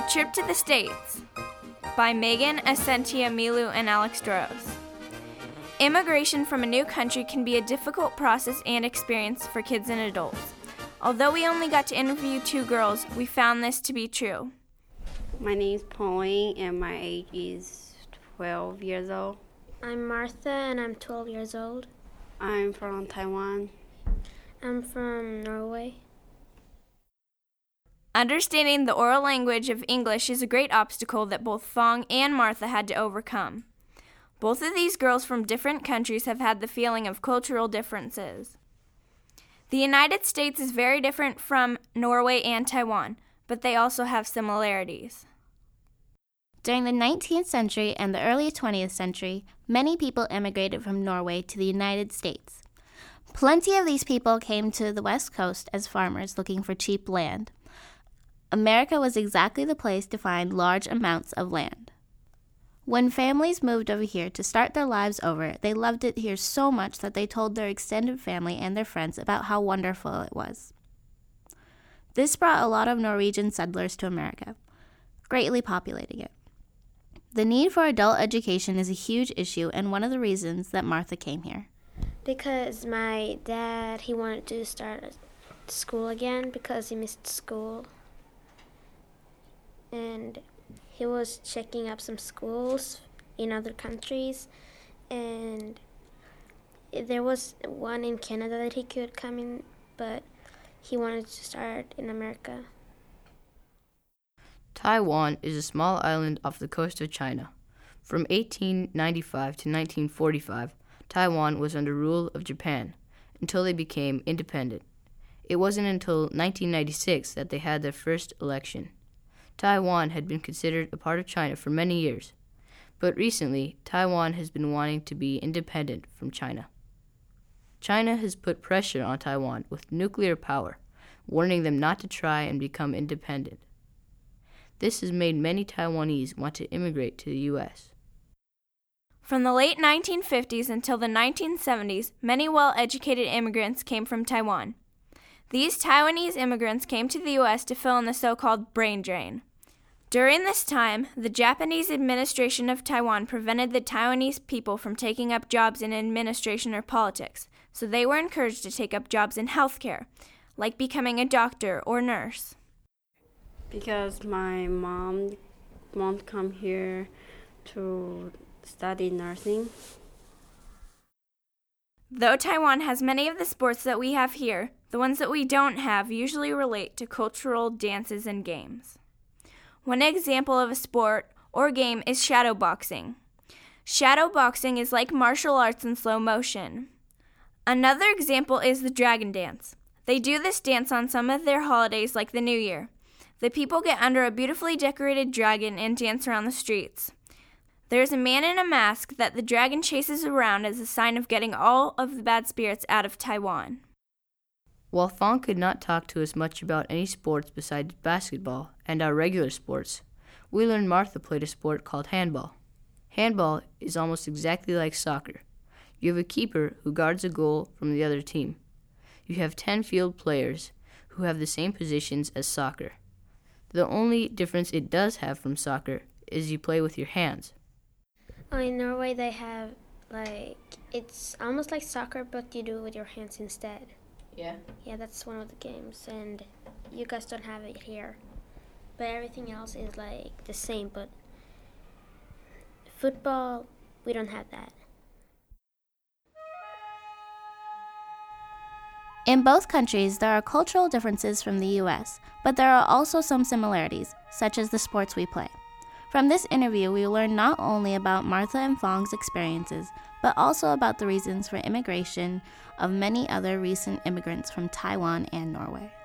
Trip to the States by Megan Asentia Milu and Alex Doros. Immigration from a new country can be a difficult process and experience for kids and adults. Although we only got to interview 2 girls, we found this to be true. My name is Pauline and my age is 12 years old. I'm Martha and I'm 12 years old. I'm from Taiwan. I'm from Norway. Understanding the oral language of English is a great obstacle that both Fong and Martha had to overcome. Both of these girls from different countries have had the feeling of cultural differences. The United States is very different from Norway and Taiwan, but they also have similarities. During the 19th century and the early 20th century, many people immigrated from Norway to the United States. Plenty of these people came to the West Coast as farmers looking for cheap land. America was exactly the place to find large amounts of land. When families moved over here to start their lives over, they loved it here so much that they told their extended family and their friends about how wonderful it was. This brought a lot of Norwegian settlers to America, greatly populating it. The need for adult education is a huge issue and one of the reasons that Martha came here. Because my dad, he wanted to start school again because he missed school. And he was checking up some schools in other countries, and there was one in Canada that he could come in, but he wanted to start in America. Taiwan is a small island off the coast of China. From 1895 to 1945, Taiwan was under rule of Japan until they became independent. It wasn't until 1996 that they had their first election. Taiwan had been considered a part of China for many years, but recently Taiwan has been wanting to be independent from China. China has put pressure on Taiwan with nuclear power, warning them not to try and become independent. This has made many Taiwanese want to immigrate to the U.S. From the late 1950s until the 1970s, many well-educated immigrants came from Taiwan. These Taiwanese immigrants came to the U.S. to fill in the so-called brain drain. During this time, the Japanese administration of Taiwan prevented the Taiwanese people from taking up jobs in administration or politics, so they were encouraged to take up jobs in healthcare, like becoming a doctor or nurse. Because my mom won't come here to study nursing. Though Taiwan has many of the sports that we have here, the ones that we don't have usually relate to cultural dances and games. One example of a sport or game is shadow boxing. Shadow boxing is like martial arts in slow motion. Another example is the dragon dance. They do this dance on some of their holidays like the New Year. The people get under a beautifully decorated dragon and dance around the streets. There is a man in a mask that the dragon chases around as a sign of getting all of the bad spirits out of Taiwan. While Fong could not talk to us much about any sports besides basketball and our regular sports, we learned Martha played a sport called handball. Handball is almost exactly like soccer. You have a keeper who guards a goal from the other team. You have 10 field players who have the same positions as soccer. The only difference it does have from soccer is you play with your hands. Oh, in Norway they have, it's almost like soccer, but you do it with your hands instead. Yeah? Yeah, that's one of the games, and you guys don't have it here. But everything else is the same, but football, we don't have that. In both countries, there are cultural differences from the U.S., but there are also some similarities, such as the sports we play. From this interview, we learned not only about Martha and Fong's experiences, but also about the reasons for immigration of many other recent immigrants from Taiwan and Norway.